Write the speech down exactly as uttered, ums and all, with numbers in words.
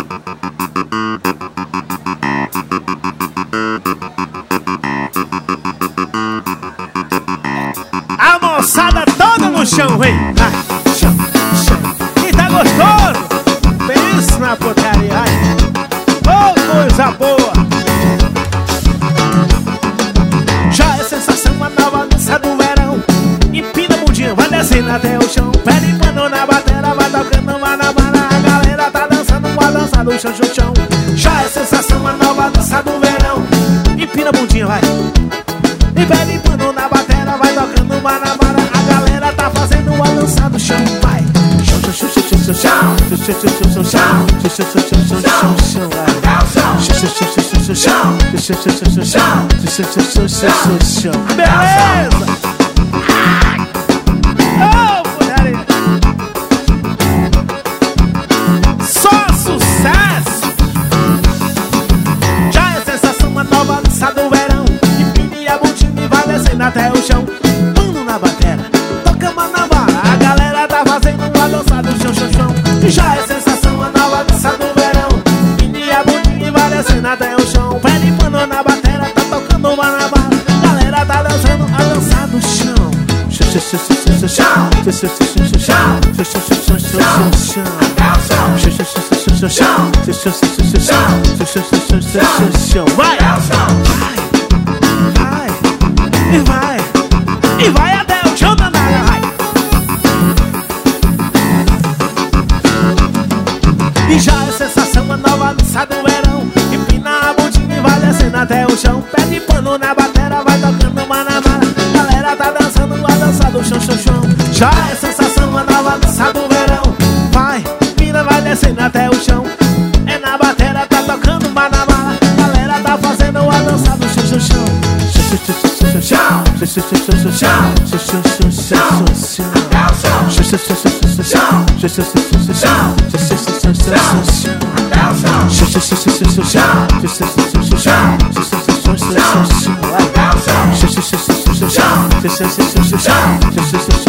A moçada toda no chão, vem. Ai, chão, chão. E tá gostoso? Pensa na porcaria, ai. Oh, coisa boa. Já é sensação, uma nova dança do verão. Empina a bundinha, vai descendo até o chão. Pede quando na batera, vai tocando uma na bala. A galera tá dançando uma dança do chão, chão, chão. Já é sensação, uma nova dança do verão. Empina a bundinha, vai. E pede quando na batera, vai tocando uma na bala. A galera tá fazendo uma dança do chão, vai. Chão, chão, chão, chão, chão, chão, chão, chão, chão, chão, chão, chão, chão, chão, chão, chão, chão, chão, beleza! Oh, putaria! Só sucesso! Já é sensação, uma nova dança do verão. Empine a bundinha e vai descendo até o chão. Mano na batera, toca uma na vara. A galera tá fazendo uma dança do chão, chão, chão. Já é sensação, uma nova dança do verão. Empine a bundinha e vai descendo até o chão. Pede pano na batera, tá tocando uma na vara. A galera tá dançando a dança do chão. Chão, chão, chão, chão, chão, chão, chão, chão, chão, vai! Vai! E vai! E vai até o chão da nada, vai! E já é sensação, uma nova dança do verão. Empina a bundinha e vai descendo até o chão. Pede pano na batera, vai tocando uma na mara. Galera tá dançando a dança do chão, chão, chão. Já é sensação, uma nova dança do verão. Vai, empina, vai descendo até o chão. É na batera, tá tocando uma na mara. Galera tá fazendo a dança do chão, chão, chão. Chão, chão, chão, chão, chão, chão, chão, chão, chão, chão, chão, chão, chão,